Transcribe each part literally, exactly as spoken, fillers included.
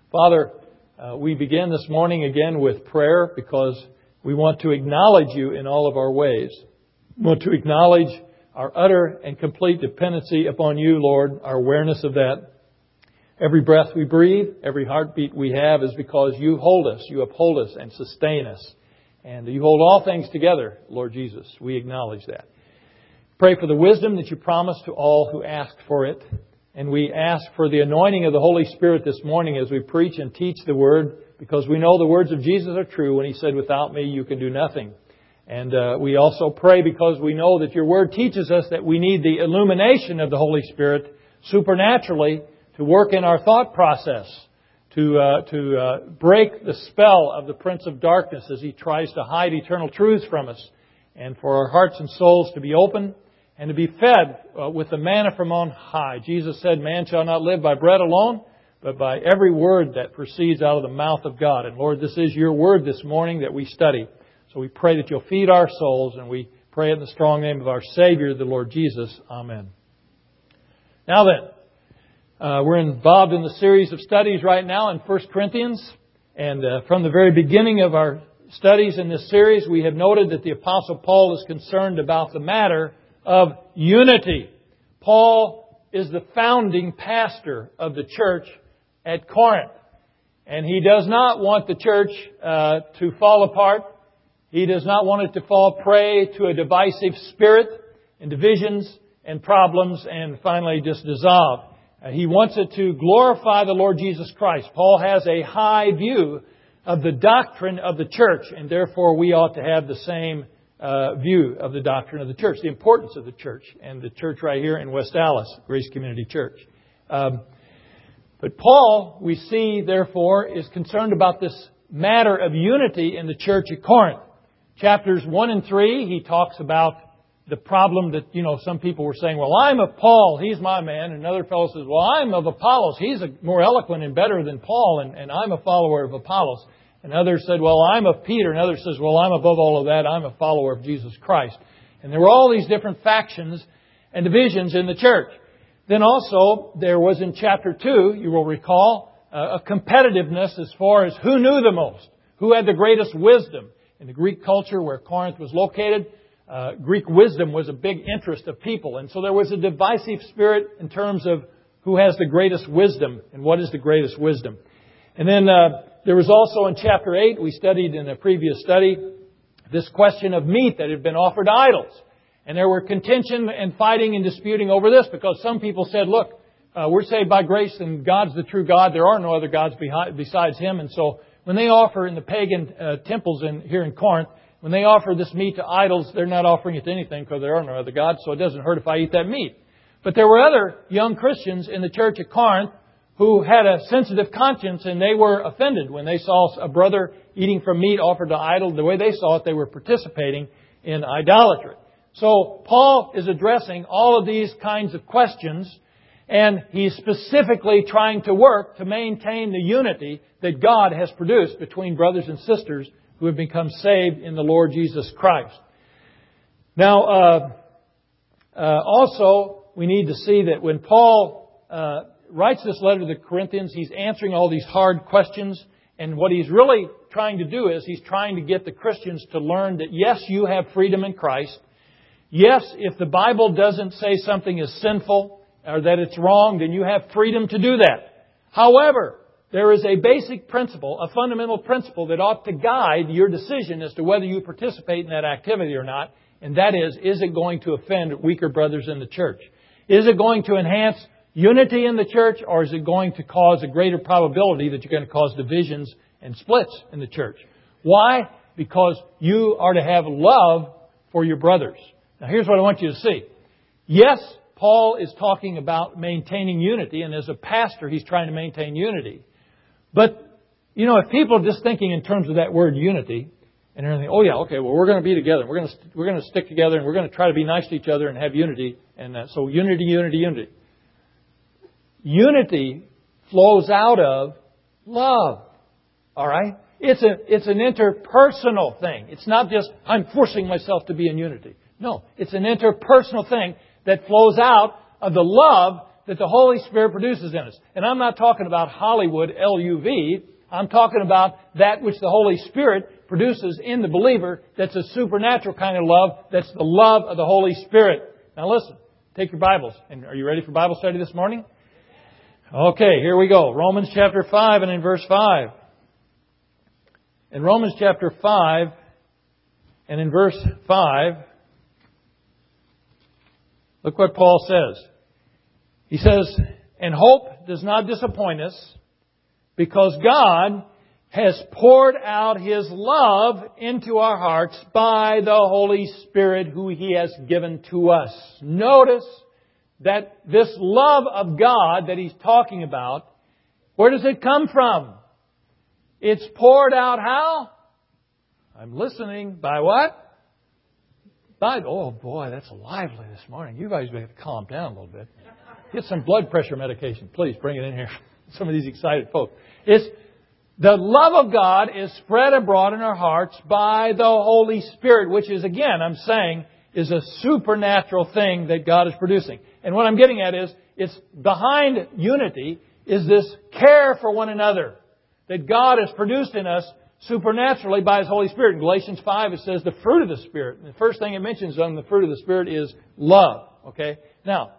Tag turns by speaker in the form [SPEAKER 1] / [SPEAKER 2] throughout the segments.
[SPEAKER 1] Father, uh, we begin this morning again with prayer because we want to acknowledge You in all of our ways. We want to acknowledge our utter and complete dependency upon You, Lord, our awareness of that. Every breath we breathe, every heartbeat we have is because You hold us, You uphold us and sustain us. And You hold all things together, Lord Jesus. We acknowledge that. Pray for the wisdom that You promise to all who ask for it. And we ask for the anointing of the Holy Spirit this morning as we preach and teach the Word, because we know the words of Jesus are true when He said, "Without me you can do nothing." And uh, we also pray because we know that Your Word teaches us that we need the illumination of the Holy Spirit supernaturally to work in our thought process, to uh, to uh, break the spell of the Prince of Darkness as he tries to hide eternal truths from us, and for our hearts and souls to be open and to be fed uh, with the manna from on high. Jesus said, "Man shall not live by bread alone, but by every word that proceeds out of the mouth of God." And Lord, this is Your Word this morning that we study. So we pray that You'll feed our souls, and we pray in the strong name of our Savior, the Lord Jesus. Amen. Now then, uh, we're involved in the series of studies right now in First Corinthians. And uh, from the very beginning of our studies in this series, we have noted that the Apostle Paul is concerned about the matter of unity. Paul is the founding pastor of the church at Corinth. And he does not want the church uh, to fall apart. He does not want it to fall prey to a divisive spirit and divisions and problems and finally just dissolve. Uh, he wants it to glorify the Lord Jesus Christ. Paul has a high view of the doctrine of the church, and therefore we ought to have the same Uh, view of the doctrine of the church, the importance of the church, and the church right here in West Allis, Grace Community Church. Um, but Paul, we see, therefore, is concerned about this matter of unity in the church at Corinth. Chapters one and three, he talks about the problem that, you know, some people were saying, "Well, I'm of Paul, he's my man." And another fellow says, "Well, I'm of Apollos, he's a more eloquent and better than Paul, and, and I'm a follower of Apollos." And others said, "Well, I'm of Peter." And others says, "Well, I'm above all of that. I'm a follower of Jesus Christ." And there were all these different factions and divisions in the church. Then also, there was in chapter two, you will recall, uh, a competitiveness as far as who knew the most, who had the greatest wisdom. In the Greek culture where Corinth was located, uh, Greek wisdom was a big interest of people. And so there was a divisive spirit in terms of who has the greatest wisdom and what is the greatest wisdom. And then uh, there was also in chapter eight, we studied in a previous study, this question of meat that had been offered to idols. And there were contention and fighting and disputing over this because some people said, "Look, uh, we're saved by grace and God's the true God. There are no other gods behind, besides Him." And so when they offer in the pagan uh, temples in, here in Corinth, when they offer this meat to idols, they're not offering it to anything because there are no other gods, so it doesn't hurt if I eat that meat. But there were other young Christians in the church at Corinth who had a sensitive conscience, and they were offended when they saw a brother eating from meat offered to idol. The way they saw it, they were participating in idolatry. So Paul is addressing all of these kinds of questions, and he's specifically trying to work to maintain the unity that God has produced between brothers and sisters who have become saved in the Lord Jesus Christ. Now, uh, uh, also, we need to see that when Paul uh, writes this letter to the Corinthians, he's answering all these hard questions. And what he's really trying to do is he's trying to get the Christians to learn that, yes, you have freedom in Christ. Yes, if the Bible doesn't say something is sinful or that it's wrong, then you have freedom to do that. However, there is a basic principle, a fundamental principle that ought to guide your decision as to whether you participate in that activity or not. And that is, is it going to offend weaker brothers in the church? Is it going to enhance unity in the church, or is it going to cause a greater probability that you're going to cause divisions and splits in the church? Why? Because you are to have love for your brothers. Now here's what I want you to see. Yes, Paul is talking about maintaining unity, and as a pastor he's trying to maintain unity. But, you know, if people are just thinking in terms of that word unity, and they're thinking, "Oh yeah, okay, well we're going to be together, we're going to we're going to stick together, and we're going to try to be nice to each other and have unity," and uh, so unity, unity, unity. Unity flows out of love. All right? It's a it's an interpersonal thing. It's not just I'm forcing myself to be in unity. No, it's an interpersonal thing that flows out of the love that the Holy Spirit produces in us. And I'm not talking about Hollywood, L U V. I'm talking about that which the Holy Spirit produces in the believer that's a supernatural kind of love. That's the love of the Holy Spirit. Now listen, take your Bibles. And are you ready for Bible study this morning? Okay, here we go. Romans chapter five and in verse five. In Romans chapter five and in verse five, look what Paul says. He says, and hope does not disappoint us because God has poured out His love into our hearts by the Holy Spirit who He has given to us. Notice that this love of God that He's talking about, where does it come from? It's poured out how? I'm listening. By what? By, oh boy, that's lively this morning. You guys have to calm down a little bit. Get some blood pressure medication. Please bring it in here. Some of these excited folks. It's the love of God is spread abroad in our hearts by the Holy Spirit, which is, again, I'm saying, is a supernatural thing that God is producing. And what I'm getting at is, it's behind unity is this care for one another that God has produced in us supernaturally by His Holy Spirit. In Galatians five, it says the fruit of the Spirit. And the first thing it mentions on the fruit of the Spirit is love. Okay? Now,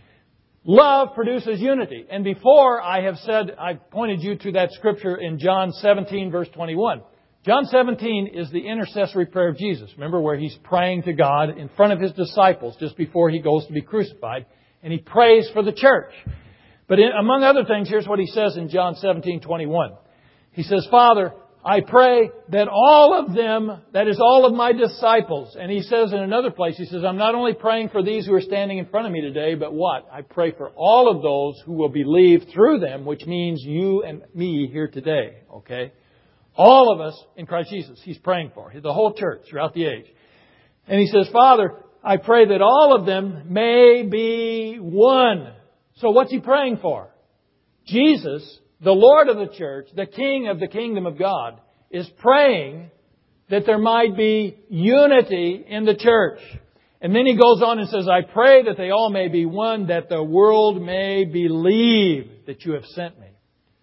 [SPEAKER 1] love produces unity. And before I have said, I pointed you to that scripture in John seventeen, verse twenty-one. John seventeen is the intercessory prayer of Jesus. Remember where He's praying to God in front of His disciples just before He goes to be crucified. And He prays for the church. But in, among other things, here's what He says in John seventeen, twenty-one. He says, Father, I pray that all of them, that is all of my disciples. And He says in another place, He says, I'm not only praying for these who are standing in front of me today, but what? I pray for all of those who will believe through them, which means you and me here today. Okay? All of us in Christ Jesus, He's praying for. The whole church throughout the age. And He says, Father, I pray that all of them may be one. So what's He praying for? Jesus, the Lord of the church, the King of the kingdom of God, is praying that there might be unity in the church. And then He goes on and says, I pray that they all may be one, that the world may believe that you have sent me.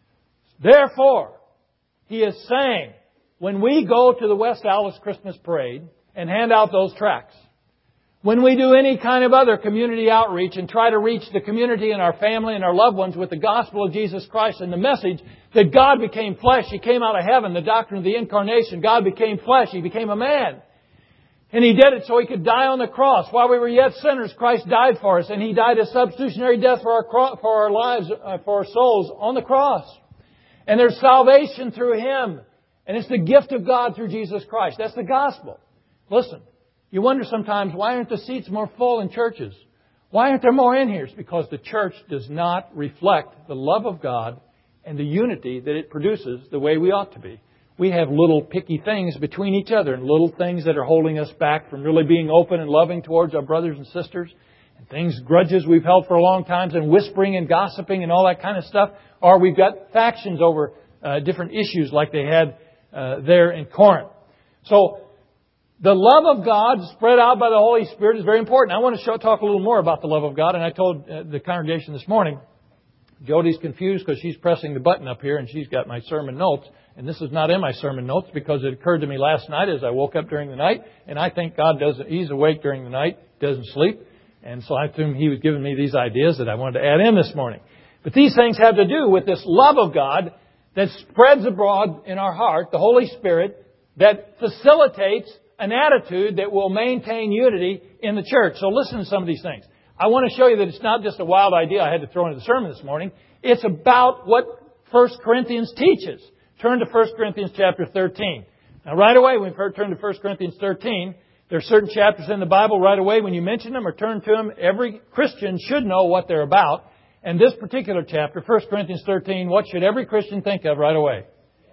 [SPEAKER 1] Therefore, He is saying, when we go to the West Allis Christmas Parade and hand out those tracts, when we do any kind of other community outreach and try to reach the community and our family and our loved ones with the gospel of Jesus Christ and the message that God became flesh, He came out of heaven, the doctrine of the incarnation, God became flesh, He became a man. And He did it so He could die on the cross. While we were yet sinners, Christ died for us, and He died a substitutionary death for our, cro- for our lives, uh, for our souls on the cross. And there's salvation through Him. And it's the gift of God through Jesus Christ. That's the gospel. Listen. You wonder sometimes, why aren't the seats more full in churches? Why aren't there more in here? It's because the church does not reflect the love of God and the unity that it produces the way we ought to be. We have little picky things between each other and little things that are holding us back from really being open and loving towards our brothers and sisters. And things, grudges we've held for a long time, and whispering and gossiping and all that kind of stuff. Or we've got factions over uh, different issues like they had uh, there in Corinth. So, the love of God spread out by the Holy Spirit is very important. I want to show, talk a little more about the love of God. And I told uh, the congregation this morning, Jody's confused because she's pressing the button up here and she's got my sermon notes. And this is not in my sermon notes because it occurred to me last night as I woke up during the night. And I think God doesn't, He's awake during the night, doesn't sleep. And so I assumed He was giving me these ideas that I wanted to add in this morning. But these things have to do with this love of God that spreads abroad in our heart, the Holy Spirit, that facilitates an attitude that will maintain unity in the church. So listen to some of these things. I want to show you that it's not just a wild idea I had to throw into the sermon this morning. It's about what First Corinthians teaches. Turn to First Corinthians chapter thirteen. Now right away, when we turn to First Corinthians thirteen, there are certain chapters in the Bible right away when you mention them or turn to them, every Christian should know what they're about. And this particular chapter, First Corinthians thirteen, what should every Christian think of right away?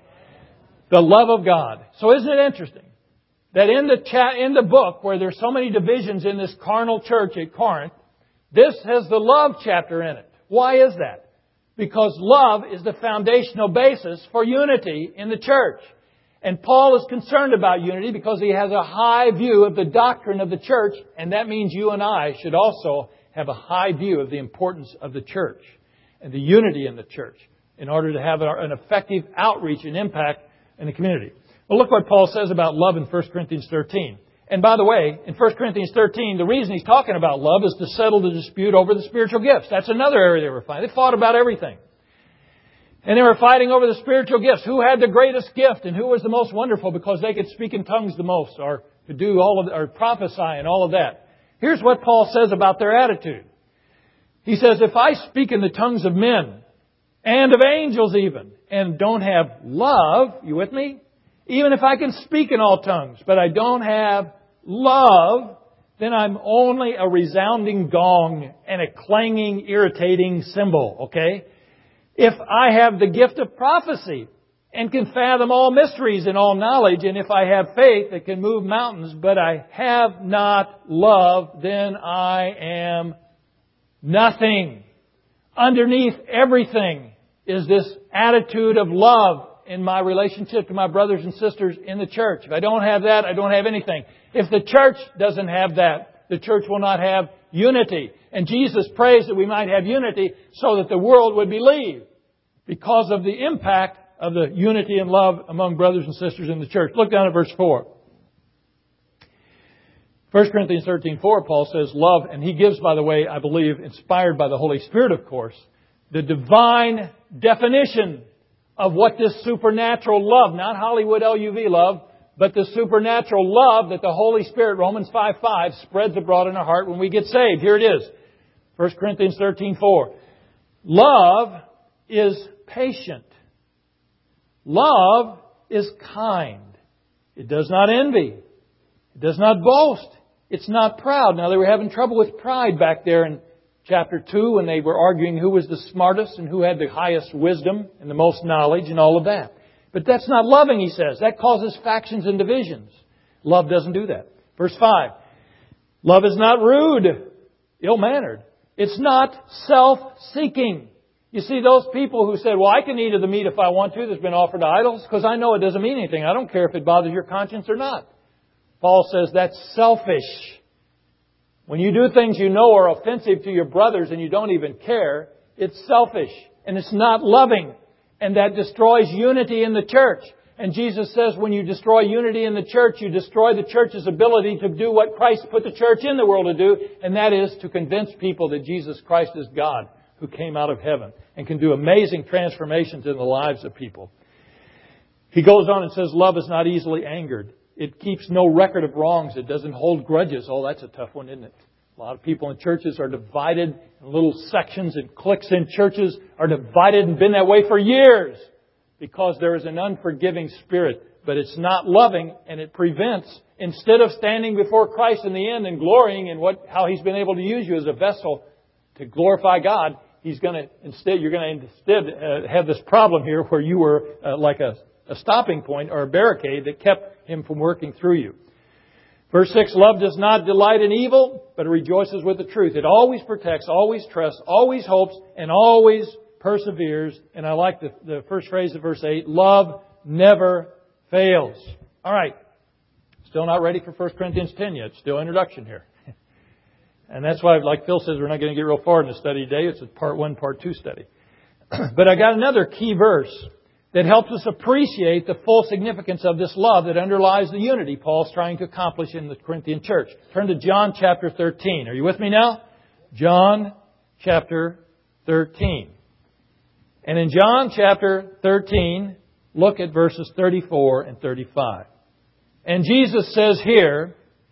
[SPEAKER 1] The love of God. So isn't it interesting that in the cha- in the book where there's so many divisions in this carnal church at Corinth, this has the love chapter in it. Why is that? Because love is the foundational basis for unity in the church. And Paul is concerned about unity because he has a high view of the doctrine of the church, and that means you and I should also have a high view of the importance of the church and the unity in the church in order to have an effective outreach and impact in the community. Well, look what Paul says about love in First Corinthians thirteen. And by the way, in First Corinthians thirteen, the reason he's talking about love is to settle the dispute over the spiritual gifts. That's another area they were fighting. They fought about everything. And they were fighting over the spiritual gifts. Who had the greatest gift and who was the most wonderful because they could speak in tongues the most or could do all of, or prophesy and all of that. Here's what Paul says about their attitude. He says, if I speak in the tongues of men and of angels even and don't have love, you with me? Even if I can speak in all tongues, but I don't have love, then I'm only a resounding gong and a clanging, irritating cymbal, okay? If I have the gift of prophecy and can fathom all mysteries and all knowledge, and if I have faith that can move mountains, but I have not love, then I am nothing. Underneath everything is this attitude of love in my relationship to my brothers and sisters in the church. If I don't have that, I don't have anything. If the church doesn't have that, the church will not have unity. And Jesus prays that we might have unity so that the world would believe because of the impact of the unity and love among brothers and sisters in the church. Look down at verse four. First Corinthians thirteen four, Paul says love, and he gives, by the way, I believe, inspired by the Holy Spirit, of course, the divine definition of what this supernatural love, not Hollywood L U V love, but the supernatural love that the Holy Spirit, Romans five five, spreads abroad in our heart when we get saved. Here it is. First Corinthians thirteen four. Love is patient. Love is kind. It does not envy. It does not boast. It's not proud. Now, they were having trouble with pride back there in chapter two when they were arguing who was the smartest and who had the highest wisdom and the most knowledge and all of that. But that's not loving, he says. That causes factions and divisions. Love doesn't do that. Verse five. Love is not rude, ill-mannered. It's not self-seeking. You see, those people who said, well, I can eat of the meat if I want to that's been offered to idols because I know it doesn't mean anything. I don't care if it bothers your conscience or not. Paul says that's selfish. When you do things you know are offensive to your brothers and you don't even care, it's selfish and it's not loving. And that destroys unity in the church. And Jesus says when you destroy unity in the church, you destroy the church's ability to do what Christ put the church in the world to do. And that is to convince people that Jesus Christ is God who came out of heaven and can do amazing transformations in the lives of people. He goes on and says love is not easily angered. It keeps no record of wrongs. It doesn't hold grudges. Oh, that's a tough one, isn't it? A lot of people in churches are divided in little sections, and cliques in churches are divided and been that way for years because there is an unforgiving spirit. But it's not loving, and it prevents, instead of standing before Christ in the end and glorying in what how He's been able to use you as a vessel to glorify God, He's going to instead you're going to instead uh, have this problem here where you were uh, like a, a stopping point or a barricade that kept Him from working through you. Verse six, love does not delight in evil, but it rejoices with the truth. It always protects, always trusts, always hopes, and always perseveres. And I like the, the first phrase of verse eight, love never fails. All right. Still not ready for First Corinthians ten yet. Still introduction here. And that's why, like Phil says, we're not going to get real far in the study today. It's a part one, part two study. But I got another key verse that helps us appreciate the full significance of this love that underlies the unity Paul's trying to accomplish in the Corinthian church. Turn to John chapter thirteen. Are you with me now? John chapter thirteen. And in John chapter thirteen, look at verses thirty-four and thirty-five. And Jesus says here,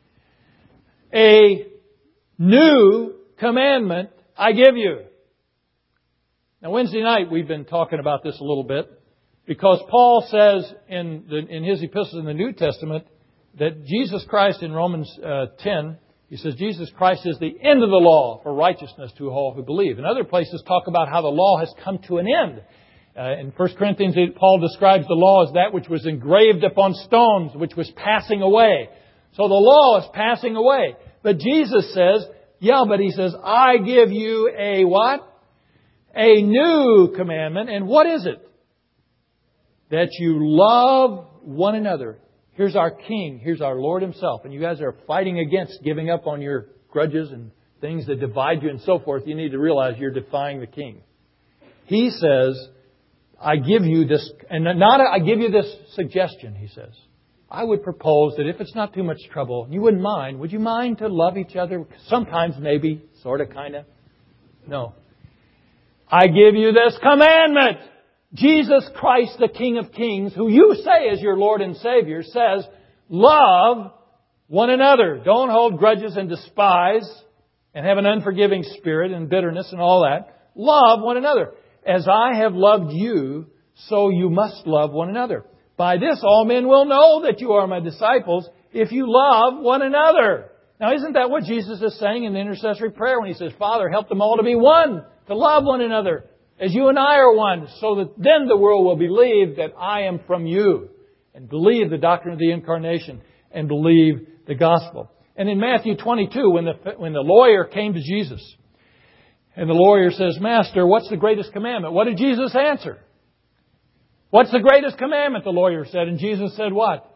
[SPEAKER 1] a new commandment I give you. Now, Wednesday night we've been talking about this a little bit because Paul says in the, in his epistles in the New Testament that Jesus Christ in Romans uh, ten, he says Jesus Christ is the end of the law for righteousness to all who believe. And other places talk about how the law has come to an end. Uh, in First Corinthians, Paul describes the law as that which was engraved upon stones, which was passing away. So the law is passing away. But Jesus says, yeah, but He says, I give you a what? A new commandment. And what is it? That you love one another. Here's our King. Here's our Lord Himself. And you guys are fighting against giving up on your grudges and things that divide you and so forth, you need to realize you're defying the King. He says, I give you this, and not a, I give you this suggestion, he says. I would propose that if it's not too much trouble, you wouldn't mind. Would you mind to love each other? Sometimes, maybe, sort of, kind of. No. I give you this commandment. Jesus Christ, the King of Kings, who you say is your Lord and Savior, says, love one another. Don't hold grudges and despise and have an unforgiving spirit and bitterness and all that. Love one another. As I have loved you, so you must love one another. By this all men will know that you are my disciples if you love one another. Now, isn't that what Jesus is saying in the intercessory prayer when He says, Father, help them all to be one, to love one another, as you and I are one, so that then the world will believe that I am from you, and believe the doctrine of the Incarnation, and believe the gospel. And in Matthew twenty-two, when the, when the lawyer came to Jesus, and the lawyer says, Master, what's the greatest commandment? What did Jesus answer? What's the greatest commandment? The lawyer said. And Jesus said what?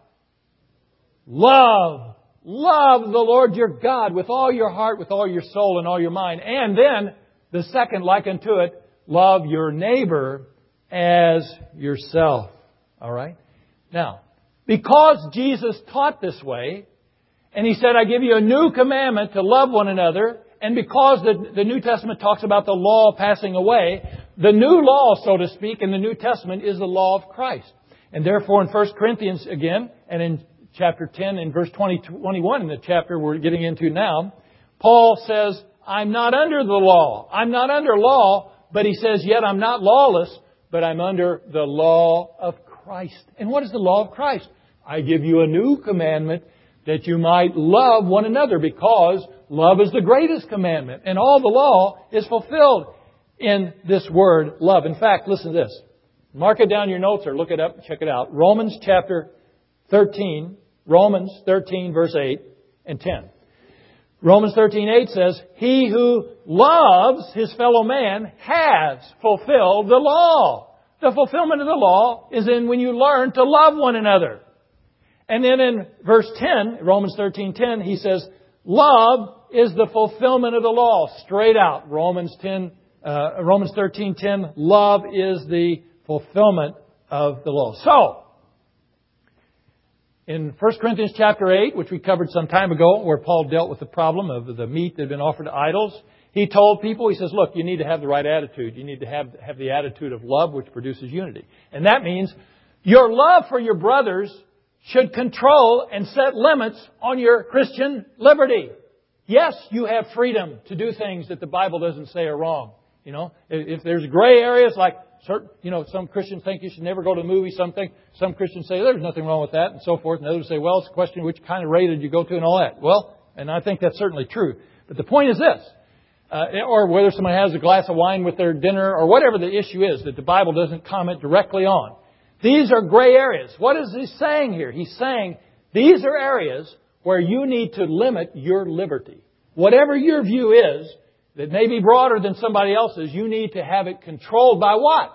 [SPEAKER 1] Love. Love the Lord your God with all your heart, with all your soul, and all your mind. And then, the second like unto it, love your neighbor as yourself. All right? Now, because Jesus taught this way, and He said, I give you a new commandment to love one another, and because the, the New Testament talks about the law passing away, the new law, so to speak, in the New Testament is the law of Christ. And therefore in First Corinthians again, and in chapter ten, in verse twenty, twenty-one, in the chapter we're getting into now, Paul says, I'm not under the law. I'm not under law, but he says, yet I'm not lawless, but I'm under the law of Christ. And what is the law of Christ? I give you a new commandment that you might love one another, because love is the greatest commandment. And all the law is fulfilled in this word, love. In fact, listen to this. Mark it down in your notes or look it up and check it out. Romans chapter thirteen, Romans thirteen, verse eight and ten. Romans thirteen, eight says, He who loves his fellow man has fulfilled the law. The fulfillment of the law is in when you learn to love one another. And then in verse ten, Romans thirteen, ten, he says, love is the fulfillment of the law. Straight out. Romans ten, uh, Romans thirteen, ten, love is the fulfillment of the law. So, in First Corinthians chapter eight, which we covered some time ago, where Paul dealt with the problem of the meat that had been offered to idols, he told people, he says, look, you need to have the right attitude. You need to have, have the attitude of love, which produces unity. And that means your love for your brothers should control and set limits on your Christian liberty. Yes, you have freedom to do things that the Bible doesn't say are wrong. You know, if there's gray areas like, certain, you know, some Christians think you should never go to a movie. Some think, some Christians say there's nothing wrong with that, and so forth. And others say, well, it's a question of which kind of rated you go to and all that. Well, and I think that's certainly true. But the point is this, uh, or whether someone has a glass of wine with their dinner, or whatever the issue is that the Bible doesn't comment directly on. These are gray areas. What is he saying here? He's saying these are areas where you need to limit your liberty. Whatever your view is that may be broader than somebody else's, you need to have it controlled by what?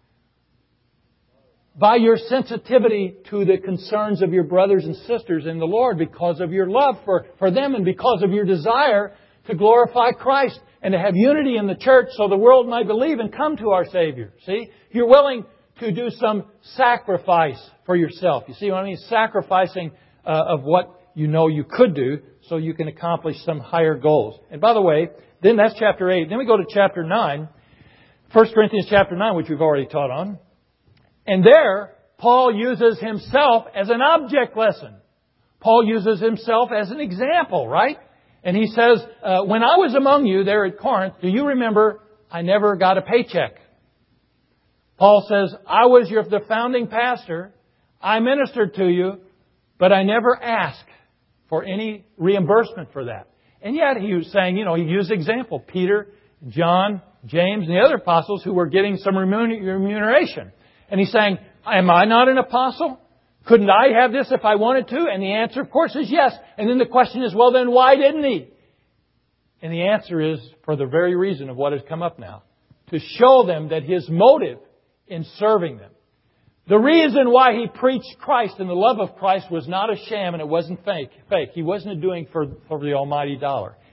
[SPEAKER 1] By your sensitivity to the concerns of your brothers and sisters in the Lord, because of your love for, for them and because of your desire to glorify Christ and to have unity in the church so the world might believe and come to our Savior. See? You're willing to do some sacrifice for yourself. You see what I mean? Sacrificing uh, of what you know you could do so you can accomplish some higher goals. And by the way, then that's chapter eight. Then we go to chapter nine. First Corinthians chapter nine, which we've already taught on. And there, Paul uses himself as an object lesson. Paul uses himself as an example, right? And he says, uh, when I was among you there at Corinth, do you remember I never got a paycheck? Paul says, I was your, the founding pastor. I ministered to you, but I never asked for any reimbursement for that. And yet he was saying, you know, he used example. Peter, John, James, and the other apostles who were getting some remuneration. And he's saying, am I not an apostle? Couldn't I have this if I wanted to? And the answer, of course, is yes. And then the question is, well, then why didn't he? And the answer is for the very reason of what has come up now. To show them that his motive in serving them, the reason why he preached Christ and the love of Christ was not a sham and it wasn't fake. Fake. He wasn't doing for, for the almighty dollar.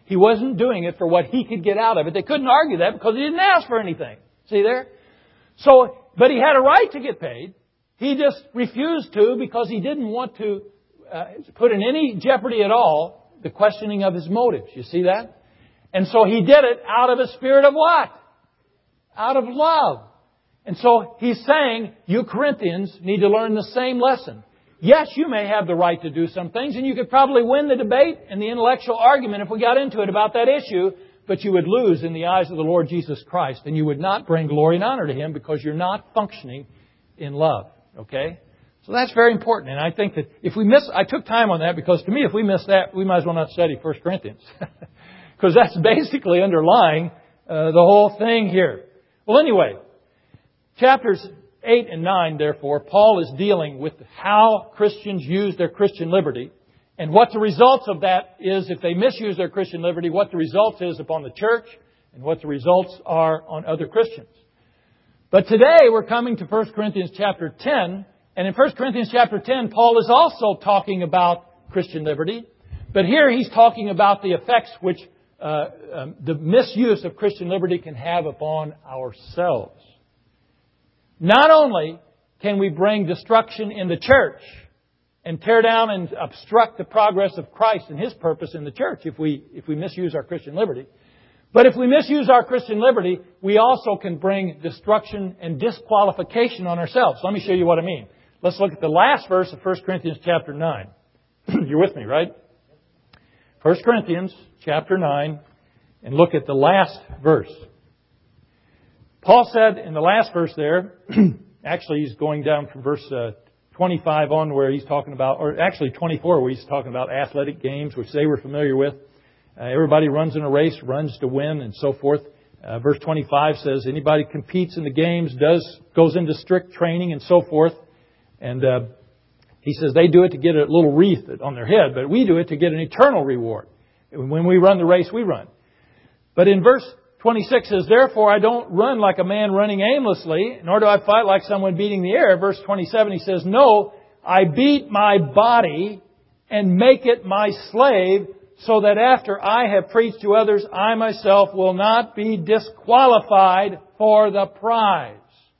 [SPEAKER 1] He wasn't doing it for what he could get out of it. They couldn't argue that because he didn't ask for anything. See there? So, but he had a right to get paid. He just refused to because he didn't want to uh, put in any jeopardy at all the questioning of his motives. You see that? And so he did it out of a spirit of what? Out of love. And so he's saying, you Corinthians need to learn the same lesson. Yes, you may have the right to do some things, and you could probably win the debate and the intellectual argument if we got into it about that issue, but you would lose in the eyes of the Lord Jesus Christ, and you would not bring glory and honor to Him because you're not functioning in love. Okay? So that's very important. And I think that if we miss, I took time on that because to me, if we miss that, we might as well not study First Corinthians. Because that's basically underlying uh, the whole thing here. Well, anyway, chapters eight and nine, therefore, Paul is dealing with how Christians use their Christian liberty and what the results of that is if they misuse their Christian liberty, what the results is upon the church and what the results are on other Christians. But today we're coming to First Corinthians chapter ten, and in First Corinthians chapter ten, Paul is also talking about Christian liberty, but here he's talking about the effects which uh, um, the misuse of Christian liberty can have upon ourselves. Not only can we bring destruction in the church and tear down and obstruct the progress of Christ and His purpose in the church if we if we misuse our Christian liberty, but if we misuse our Christian liberty, we also can bring destruction and disqualification on ourselves. Let me show you what I mean. Let's look at the last verse of First Corinthians chapter nine. You're with me, right? First Corinthians chapter nine, and look at the last verse. Paul said in the last verse there, actually he's going down from verse uh, twenty-five on where he's talking about, or actually twenty-four where he's talking about athletic games, which they were familiar with. Uh, everybody runs in a race, runs to win, and so forth. Uh, verse twenty-five says anybody competes in the games, does goes into strict training and so forth. And uh, he says they do it to get a little wreath on their head, but we do it to get an eternal reward. When we run the race, we run. But in verse twenty-six says, therefore I don't run like a man running aimlessly, nor do I fight like someone beating the air. Verse twenty-seven, he says, no, I beat my body and make it my slave, so that after I have preached to others, I myself will not be disqualified for the prize.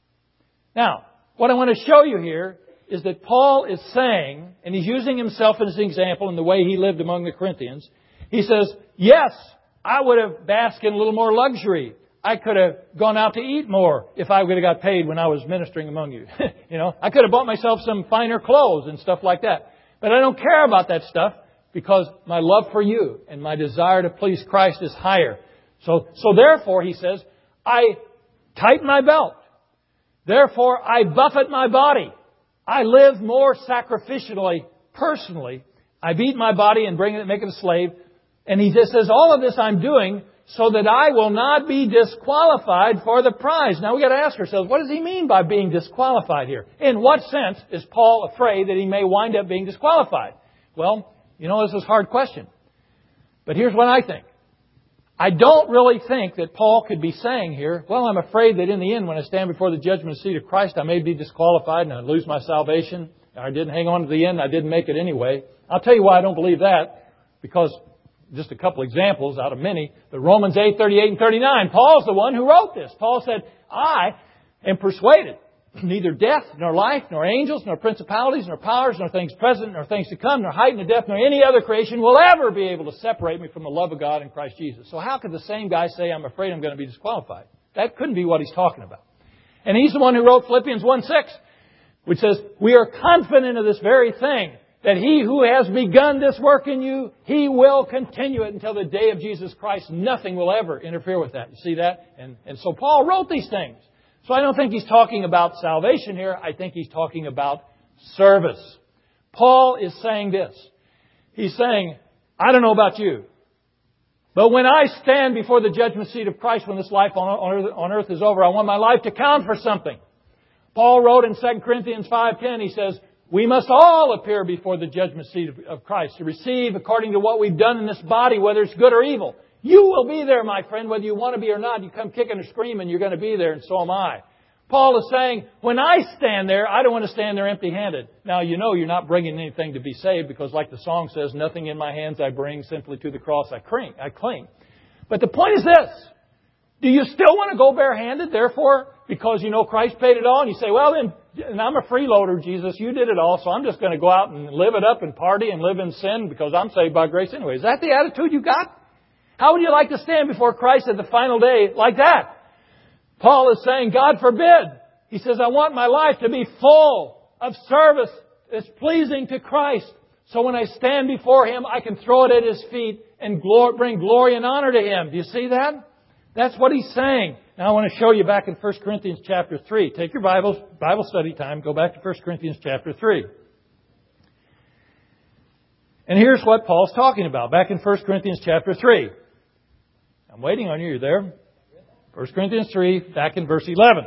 [SPEAKER 1] Now, what I want to show you here is that Paul is saying, and he's using himself as an example in the way he lived among the Corinthians. He says, yes, I would have basked in a little more luxury. I could have gone out to eat more if I would have got paid when I was ministering among you. You know, I could have bought myself some finer clothes and stuff like that. But I don't care about that stuff because my love for you and my desire to please Christ is higher. So, so therefore, he says, I tighten my belt. Therefore, I buffet my body. I live more sacrificially, personally. I beat my body and bring it, make it a slave. And he just says, all of this I'm doing so that I will not be disqualified for the prize. Now we've got to ask ourselves, what does he mean by being disqualified here? In what sense is Paul afraid that he may wind up being disqualified? Well, you know, this is a hard question. But here's what I think. I don't really think that Paul could be saying here, well, I'm afraid that in the end, when I stand before the judgment seat of Christ, I may be disqualified and I lose my salvation. I didn't hang on to the end. I didn't make it anyway. I'll tell you why I don't believe that. Because just a couple examples out of many. But Romans eight, thirty-eight and thirty-nine. Paul's the one who wrote this. Paul said, I am persuaded neither death, nor life, nor angels, nor principalities, nor powers, nor things present, nor things to come, nor height, nor depth, nor any other creation will ever be able to separate me from the love of God in Christ Jesus. So how could the same guy say, I'm afraid I'm going to be disqualified? That couldn't be what he's talking about. And he's the one who wrote Philippians one six, which says, we are confident of this very thing, that He who has begun this work in you, He will continue it until the day of Jesus Christ. Nothing will ever interfere with that. You see that? And, and so Paul wrote these things. So I don't think he's talking about salvation here. I think he's talking about service. Paul is saying this. He's saying, I don't know about you, but when I stand before the judgment seat of Christ, when this life on earth, on earth is over, I want my life to count for something. Paul wrote in Second Corinthians five ten, he says, we must all appear before the judgment seat of, of Christ to receive according to what we've done in this body, whether it's good or evil. You will be there, my friend, whether you want to be or not. You come kicking or screaming, you're going to be there, and so am I. Paul is saying, when I stand there, I don't want to stand there empty-handed. Now, you know you're not bringing anything to be saved because like the song says, nothing in my hands I bring, simply to the cross I cling. I cling. But the point is this. Do you still want to go barehanded, therefore, because you know Christ paid it all? And you say, well, then, and I'm a freeloader, Jesus. You did it all, so I'm just going to go out and live it up and party and live in sin because I'm saved by grace anyway. Is that the attitude you got? How would you like to stand before Christ at the final day like that? Paul is saying, God forbid. He says, I want my life to be full of service that's pleasing to Christ. So when I stand before Him, I can throw it at His feet and glor- bring glory and honor to Him. Do you see that? That's what he's saying. Now I want to show you back in First Corinthians chapter three. Take your Bibles, Bible study time. Go back to First Corinthians chapter three. And here's what Paul's talking about. Back in First Corinthians chapter three. I'm waiting on you. You're there. First Corinthians three, back in verse eleven.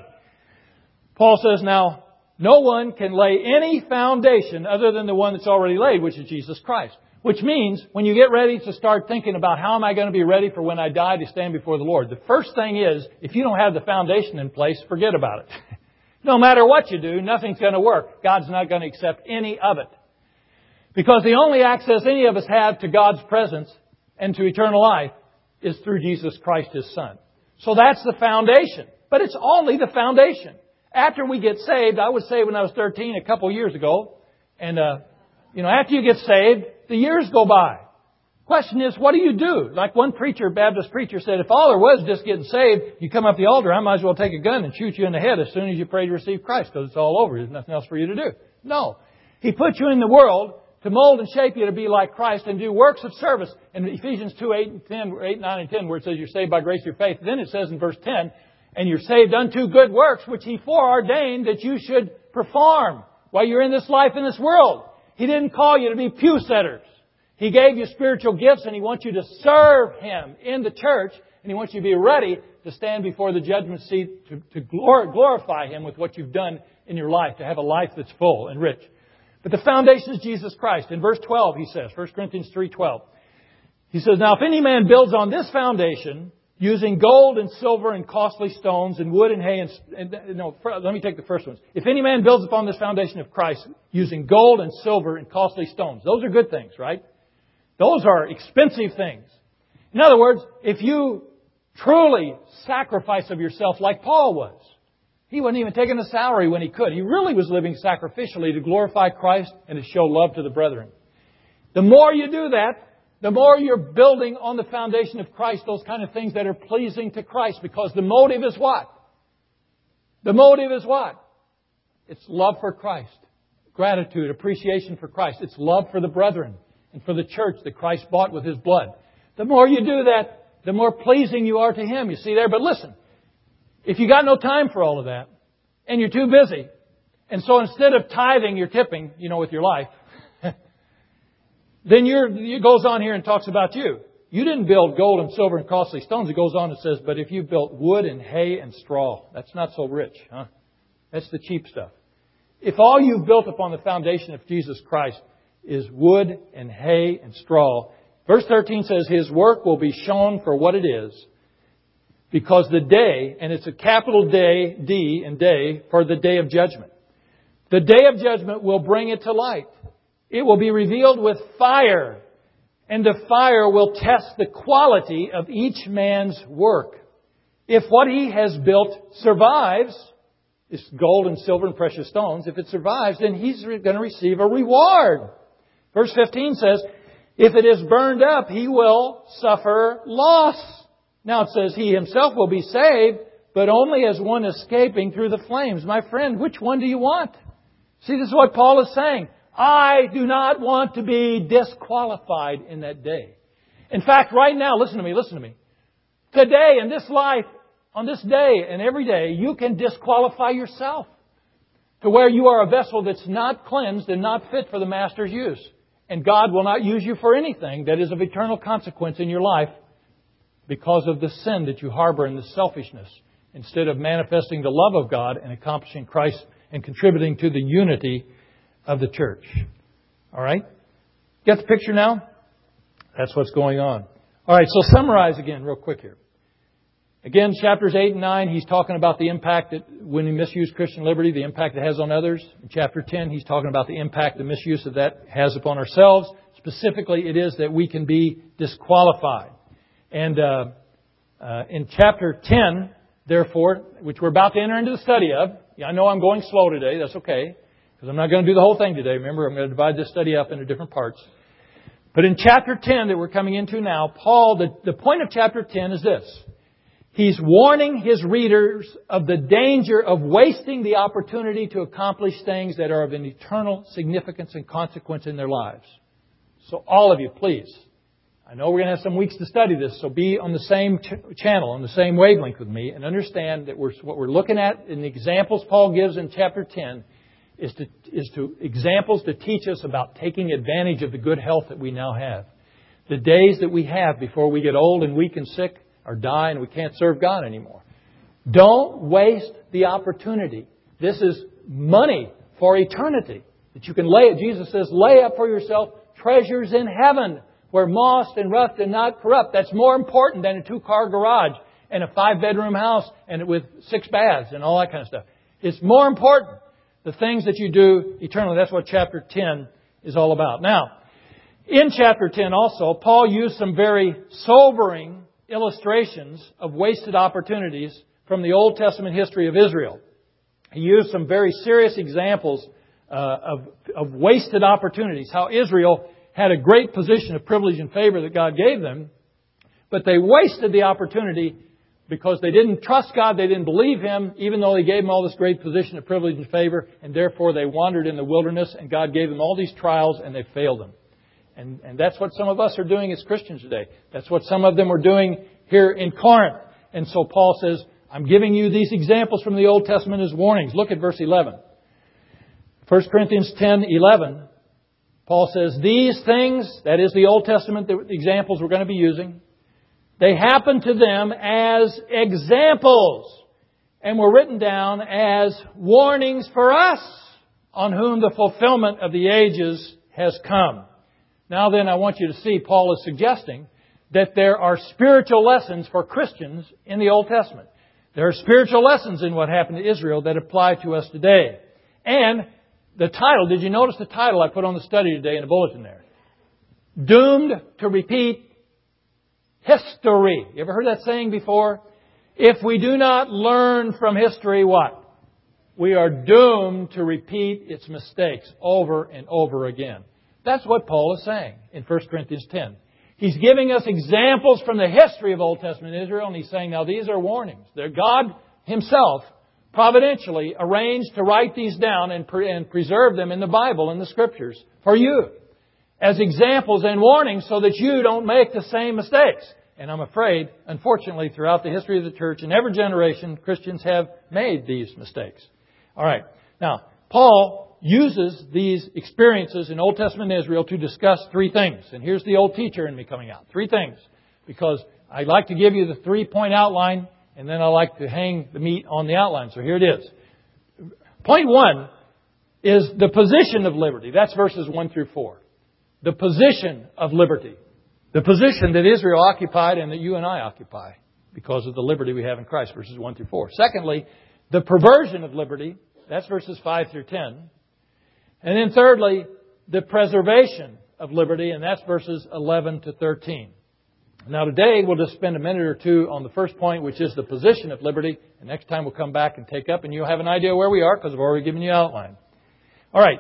[SPEAKER 1] Paul says, now, no one can lay any foundation other than the one that's already laid, which is Jesus Christ. Which means, when you get ready to start thinking about how am I going to be ready for when I die to stand before the Lord, the first thing is, if you don't have the foundation in place, forget about it. No matter what you do, nothing's going to work. God's not going to accept any of it. Because the only access any of us have to God's presence and to eternal life is through Jesus Christ, His Son. So that's the foundation. But it's only the foundation. After we get saved, I was saved when I was thirteen a couple years ago. And, uh, you know, after you get saved, the years go by. Question is, what do you do? Like one preacher, Baptist preacher, said, if all there was just getting saved, you come up the altar, I might as well take a gun and shoot you in the head as soon as you pray to receive Christ because it's all over. There's nothing else for you to do. No. He put you in the world to mold and shape you to be like Christ and do works of service. In Ephesians two, eight, and ten, eight, nine, and ten, where it says you're saved by grace through faith. Then it says in verse ten, and you're saved unto good works, which He foreordained that you should perform while you're in this life in this world. He didn't call you to be pew setters. He gave you spiritual gifts and He wants you to serve Him in the church. And He wants you to be ready to stand before the judgment seat to, to glorify Him with what you've done in your life, to have a life that's full and rich. But the foundation is Jesus Christ. In verse twelve, he says, First Corinthians three twelve. He says, now if any man builds on this foundation, using gold and silver and costly stones and wood and hay and, and no, let me take the first ones. If any man builds upon this foundation of Christ, using gold and silver and costly stones. Those are good things, right? Those are expensive things. In other words, if you truly sacrifice of yourself like Paul was, he wasn't even taking a salary when he could. He really was living sacrificially to glorify Christ and to show love to the brethren. The more you do that, the more you're building on the foundation of Christ those kind of things that are pleasing to Christ. Because the motive is what? The motive is what? It's love for Christ. Gratitude, appreciation for Christ. It's love for the brethren and for the church that Christ bought with His blood. The more you do that, the more pleasing you are to Him. You see there? But listen, if you got no time for all of that and you're too busy, and so instead of tithing, you're tipping, you know, with your life, then you're, it goes on here and talks about you. You didn't build gold and silver and costly stones. It goes on and says, but if you built wood and hay and straw, that's not so rich, huh? That's the cheap stuff. If all you've built upon the foundation of Jesus Christ is wood and hay and straw, verse thirteen says, His work will be shown for what it is, because the day, and it's a capital day, D and day, for the day of judgment. The day of judgment will bring it to light. It will be revealed with fire, and the fire will test the quality of each man's work. If what he has built survives, it's gold and silver and precious stones. If it survives, then he's going to receive a reward. Verse fifteen says, if it is burned up, he will suffer loss. Now it says he himself will be saved, but only as one escaping through the flames. My friend, which one do you want? See, this is what Paul is saying. I do not want to be disqualified in that day. In fact, right now, listen to me, listen to me. Today, in this life, on this day and every day, you can disqualify yourself to where you are a vessel that's not cleansed and not fit for the Master's use. And God will not use you for anything that is of eternal consequence in your life because of the sin that you harbor and the selfishness, instead of manifesting the love of God and accomplishing Christ and contributing to the unity of the church. All right? Get the picture now? That's what's going on. All right, so summarize again real quick here. Again, chapters eight and nine, he's talking about the impact that when we misuse Christian liberty, the impact it has on others. In chapter ten, he's talking about the impact the misuse of that has upon ourselves. Specifically, it is that we can be disqualified. And uh, uh, in chapter ten, therefore, which we're about to enter into the study of, yeah, I know I'm going slow today. That's okay, because I'm not going to do the whole thing today. Remember, I'm going to divide this study up into different parts. But in chapter ten that we're coming into now, Paul, the, the point of chapter ten is this. He's warning his readers of the danger of wasting the opportunity to accomplish things that are of an eternal significance and consequence in their lives. So all of you, please, I know we're going to have some weeks to study this, so be on the same ch- channel, on the same wavelength with me, and understand that we're, what we're looking at in the examples Paul gives in chapter ten is to, is to examples to teach us about taking advantage of the good health that we now have. The days that we have before we get old and weak and sick, or die and we can't serve God anymore. Don't waste the opportunity. This is money for eternity that you can lay. Jesus says, lay up for yourself treasures in heaven where moss and rust and not corrupt. That's more important than a two-car garage and a five-bedroom house and with six baths and all that kind of stuff. It's more important, the things that you do eternally. That's what chapter ten is all about. Now, in chapter ten also, Paul used some very sobering illustrations of wasted opportunities from the Old Testament history of Israel. He used some very serious examples uh, of, of wasted opportunities, how Israel had a great position of privilege and favor that God gave them, but they wasted the opportunity because they didn't trust God, they didn't believe Him, even though He gave them all this great position of privilege and favor, and therefore they wandered in the wilderness, and God gave them all these trials, and they failed them. And, and that's what some of us are doing as Christians today. That's what some of them are doing here in Corinth. And so Paul says, I'm giving you these examples from the Old Testament as warnings. Look at verse eleven. First Corinthians ten eleven. Paul says, these things, that is the Old Testament the examples we're going to be using, they happen to them as examples and were written down as warnings for us on whom the fulfillment of the ages has come. Now then, I want you to see Paul is suggesting that there are spiritual lessons for Christians in the Old Testament. There are spiritual lessons in what happened to Israel that apply to us today. And the title, did you notice the title I put on the study today in the bulletin there? Doomed to repeat history. You ever heard that saying before? If we do not learn from history, what? We are doomed to repeat its mistakes over and over again. That's what Paul is saying in First Corinthians ten. He's giving us examples from the history of Old Testament Israel, and he's saying, now these are warnings. They're God Himself providentially arranged to write these down and, pre- and preserve them in the Bible and the Scriptures for you as examples and warnings so that you don't make the same mistakes. And I'm afraid, unfortunately, throughout the history of the church, in every generation, Christians have made these mistakes. All right. Now, Paul uses these experiences in Old Testament Israel to discuss three things. And here's the old teacher in me coming out. Three things. Because I like to give you the three-point outline, and then I like to hang the meat on the outline. So here it is. Point one is the position of liberty. That's verses one through four. The position of liberty. The position that Israel occupied and that you and I occupy because of the liberty we have in Christ, verses one through four. Secondly, the perversion of liberty. That's verses five through ten. And then thirdly, the preservation of liberty, and that's verses eleven to thirteen. Now today we'll just spend a minute or two on the first point, which is the position of liberty. And next time we'll come back and take up, and you'll have an idea where we are because I've already given you an outline. All right.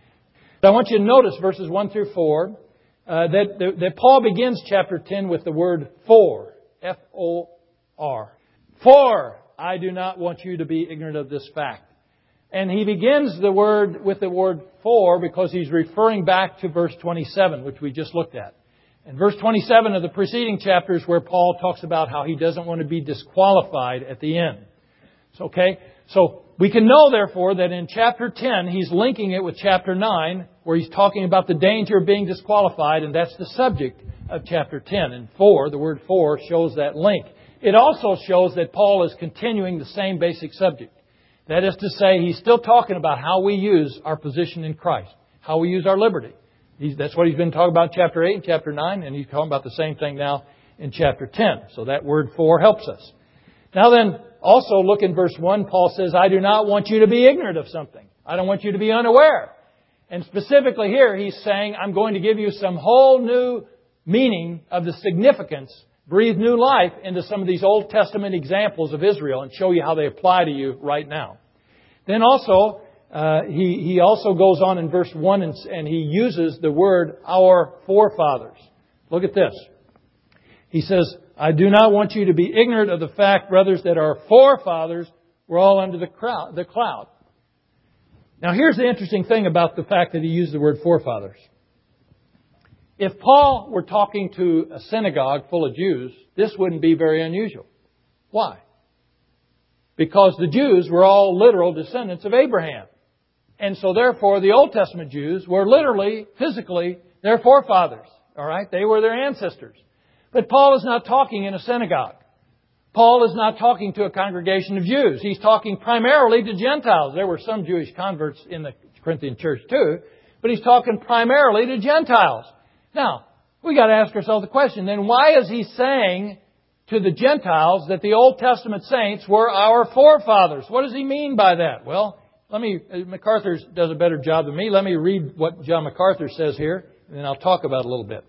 [SPEAKER 1] I want you to notice verses one through four, uh, that, that, that Paul begins chapter ten with the word for. F O R. For I do not want you to be ignorant of this fact. And he begins the word with the word for because he's referring back to verse twenty-seven, which we just looked at. And verse twenty-seven of the preceding chapter is where Paul talks about how he doesn't want to be disqualified at the end. So, okay? So we can know, therefore, that in chapter ten, he's linking it with chapter nine, where he's talking about the danger of being disqualified, and that's the subject of chapter ten. And for, the word for, shows that link. It also shows that Paul is continuing the same basic subject. That is to say, he's still talking about how we use our position in Christ, how we use our liberty. He's, that's what he's been talking about in chapter eight and chapter nine, and he's talking about the same thing now in chapter ten. So that word for helps us. Now then, also look in verse one, Paul says, I do not want you to be ignorant of something. I don't want you to be unaware. And specifically here, he's saying, I'm going to give you some whole new meaning of the significance, breathe new life into some of these Old Testament examples of Israel and show you how they apply to you right now. Then also, uh, he, he also goes on in verse one and, and he uses the word, our forefathers. Look at this. He says, I do not want you to be ignorant of the fact, brothers, that our forefathers were all under the crowd, the cloud. Now here's the interesting thing about the fact that he used the word forefathers. If Paul were talking to a synagogue full of Jews, this wouldn't be very unusual. Why? Because the Jews were all literal descendants of Abraham. And so therefore the Old Testament Jews were literally, physically, their forefathers. All right? They were their ancestors. But Paul is not talking in a synagogue. Paul is not talking to a congregation of Jews. He's talking primarily to Gentiles. There were some Jewish converts in the Corinthian church too, but he's talking primarily to Gentiles. Now, we got to ask ourselves the question, then why is he saying to the Gentiles that the Old Testament saints were our forefathers? What does he mean by that? Well, let me, MacArthur does a better job than me. Let me read what John MacArthur says here, and then I'll talk about it a little bit.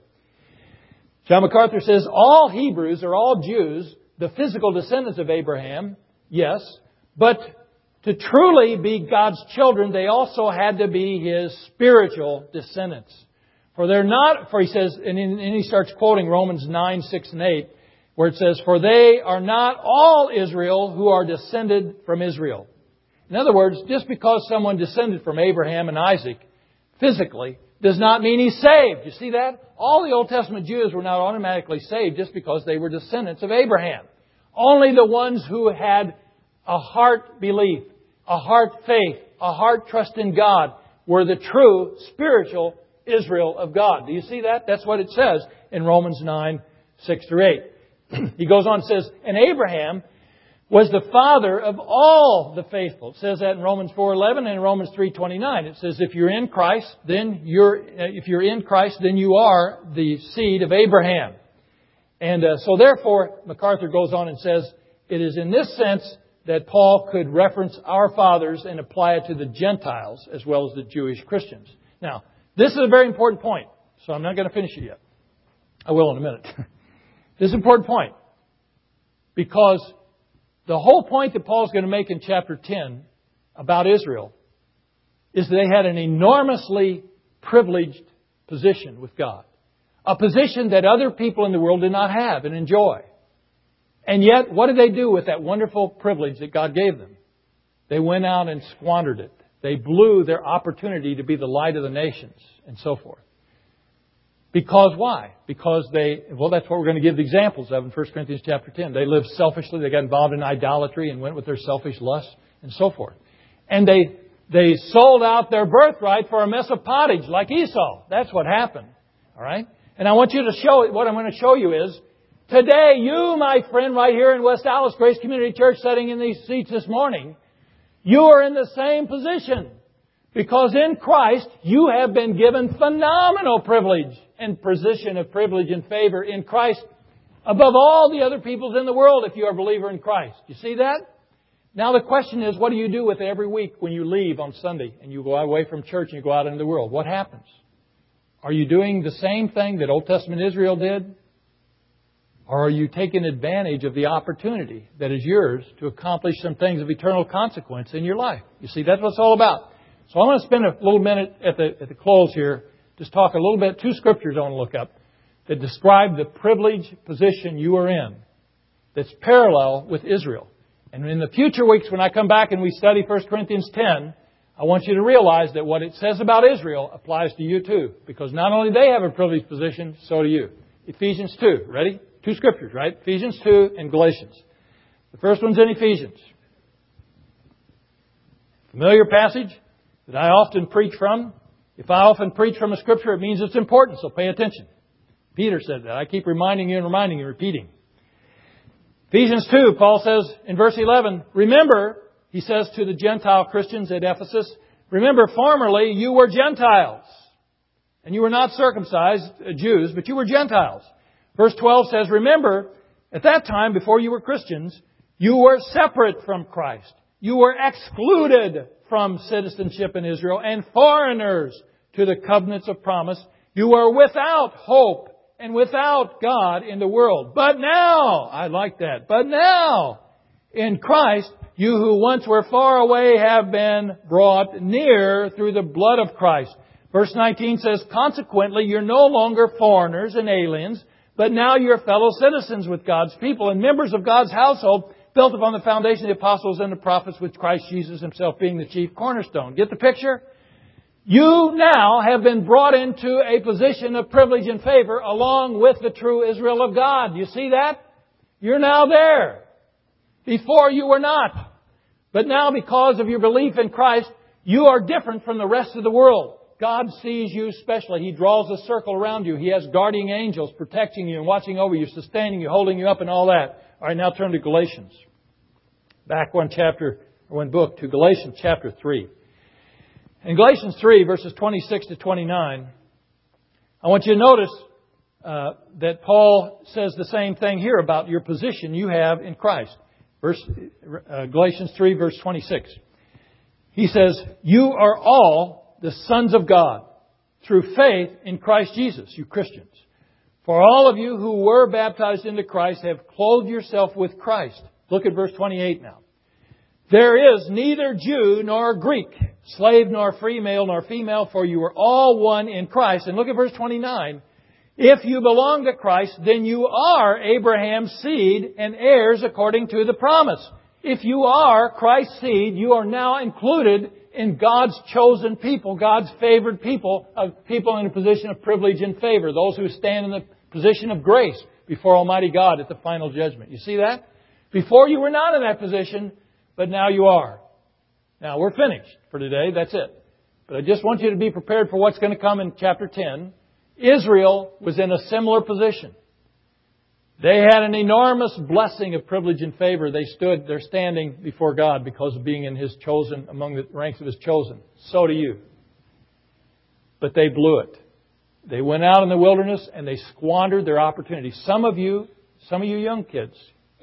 [SPEAKER 1] John MacArthur says, all Hebrews are all Jews, the physical descendants of Abraham, yes, but to truly be God's children, they also had to be His spiritual descendants. For they're not, for he says, and, in, and he starts quoting Romans nine, six and eight, where it says, for they are not all Israel who are descended from Israel. In other words, just because someone descended from Abraham and Isaac physically does not mean he's saved. You see that? All the Old Testament Jews were not automatically saved just because they were descendants of Abraham. Only the ones who had a heart belief, a heart faith, a heart trust in God were the true spiritual Israel of God. Do you see that? That's what it says in Romans nine, six through eight. He goes on and says, and Abraham was the father of all the faithful. It says that in Romans four eleven and in Romans three twenty-nine. It says, if you're in Christ, then you're, if you're in Christ, then you are the seed of Abraham. And uh, so therefore, MacArthur goes on and says, it is in this sense that Paul could reference our fathers and apply it to the Gentiles as well as the Jewish Christians. Now, this is a very important point, so I'm not going to finish it yet. I will in a minute. This is an important point because the whole point that Paul's going to make in chapter ten about Israel is that they had an enormously privileged position with God. A position that other people in the world did not have and enjoy. And yet, what did they do with that wonderful privilege that God gave them? They went out and squandered it. They blew their opportunity to be the light of the nations and so forth. Because why? Because they, well, that's what we're going to give the examples of in First Corinthians chapter ten. They lived selfishly. They got involved in idolatry and went with their selfish lusts and so forth. And they, they sold out their birthright for a mess of pottage like Esau. That's what happened. All right? And I want you to show, what I'm going to show you is, today, you, my friend, right here in West Allis Grace Community Church, sitting in these seats this morning, you are in the same position. Because in Christ, you have been given phenomenal privilege and position of privilege and favor in Christ above all the other peoples in the world if you are a believer in Christ. You see that? Now the question is, what do you do with it every week when you leave on Sunday and you go away from church and you go out into the world? What happens? Are you doing the same thing that Old Testament Israel did? Or are you taking advantage of the opportunity that is yours to accomplish some things of eternal consequence in your life? You see, that's what it's all about. So I'm going to spend a little minute at the at the close here, just talk a little bit, two scriptures I want to look up that describe the privileged position you are in that's parallel with Israel. And in the future weeks when I come back and we study First Corinthians ten, I want you to realize that what it says about Israel applies to you too. Because not only they have a privileged position, so do you. Ephesians two, ready? Two scriptures, right? Ephesians two and Galatians. The first one's in Ephesians. Familiar passage that I often preach from. If I often preach from a scripture, it means it's important, so pay attention. Peter said that. I keep reminding you and reminding you and repeating. Ephesians two, Paul says in verse eleven, remember, he says to the Gentile Christians at Ephesus, remember formerly you were Gentiles. And you were not circumcised Jews, but you were Gentiles. Verse twelve says, remember, at that time, before you were Christians, You were separate from Christ. You were excluded from citizenship in Israel and foreigners to the covenants of promise. You were without hope and without God in the world. But now, I like that, but now, in Christ, you who once were far away have been brought near through the blood of Christ. Verse nineteen says, consequently, you're no longer foreigners and aliens, but now you're fellow citizens with God's people and members of God's household, built upon the foundation of the apostles and the prophets, with Christ Jesus Himself being the chief cornerstone. Get the picture? You now have been brought into a position of privilege and favor along with the true Israel of God. You see that? You're now there. Before you were not. But now, because of your belief in Christ, you are different from the rest of the world. God sees you specially. He draws a circle around you. He has guardian angels protecting you and watching over you, sustaining you, holding you up and all that. All right, now turn to Galatians. Back one chapter, or one book, to Galatians chapter three. In Galatians three, verses twenty-six to twenty-nine, I want you to notice uh, that Paul says the same thing here about your position you have in Christ. Verse uh, Galatians three, verse twenty-six. He says, you are all the sons of God through faith in Christ Jesus, you Christians. For all of you who were baptized into Christ have clothed yourself with Christ. Look at verse twenty-eight now. There is neither Jew nor Greek, slave nor free, male nor female, for you are all one in Christ. And look at verse twenty-nine. If you belong to Christ, then you are Abraham's seed and heirs according to the promise. If you are Christ's seed, you are now included in God's chosen people, God's favored people, of people in a position of privilege and favor, those who stand in the position of grace before Almighty God at the final judgment. You see that? Before you were not in that position, but now you are. Now we're finished for today. That's it. But I just want you to be prepared for what's going to come in chapter ten. Israel was in a similar position. They had an enormous blessing of privilege and favor. They stood, they're standing before God because of being in His chosen, among the ranks of His chosen. So do you. But they blew it. They went out in the wilderness and they squandered their opportunities. Some of you, some of you young kids,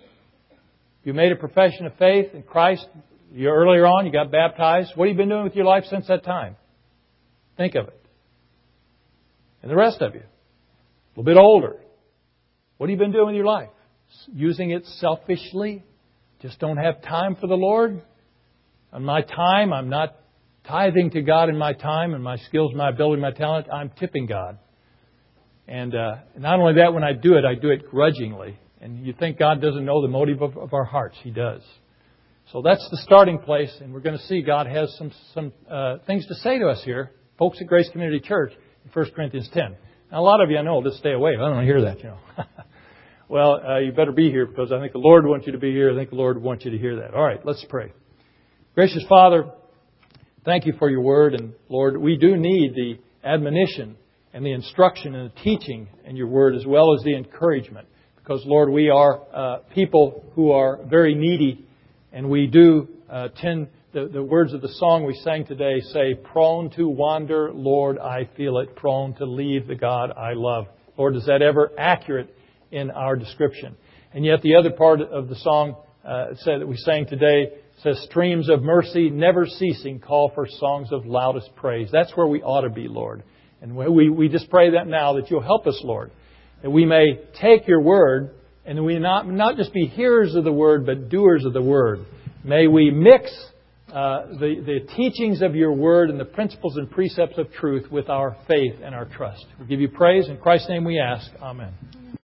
[SPEAKER 1] you made a profession of faith in Christ. You earlier on, you got baptized. What have you been doing with your life since that time? Think of it. And the rest of you, a little bit older, what have you been doing with your life? Using it selfishly? Just don't have time for the Lord? On my time, I'm not tithing to God in my time and my skills, my ability, my talent. I'm tipping God. And uh, not only that, when I do it, I do it grudgingly. And you think God doesn't know the motive of, of our hearts. He does. So that's the starting place. And we're going to see God has some, some uh, things to say to us here. Folks at Grace Community Church in First Corinthians ten. Now, a lot of you I know will just stay away. I don't want to hear that, you know. Well, uh, you better be here because I think the Lord wants you to be here. I think the Lord wants you to hear that. All right, let's pray. Gracious Father, thank you for your word. And Lord, we do need the admonition and the instruction and the teaching in your word as well as the encouragement. Because, Lord, we are uh, people who are very needy, and we do uh, tend, the, the words of the song we sang today say, prone to wander, Lord, I feel it, prone to leave the God I love. Lord, is that ever accurate in our description? And yet the other part of the song uh, said that we sang today says, streams of mercy never ceasing call for songs of loudest praise. That's where we ought to be, Lord. And we, we just pray that now that you'll help us, Lord. That we may take your word and we not, not just be hearers of the word, but doers of the word. May we mix uh, the, the teachings of your word and the principles and precepts of truth with our faith and our trust. We give you praise. In Christ's name we ask. Amen.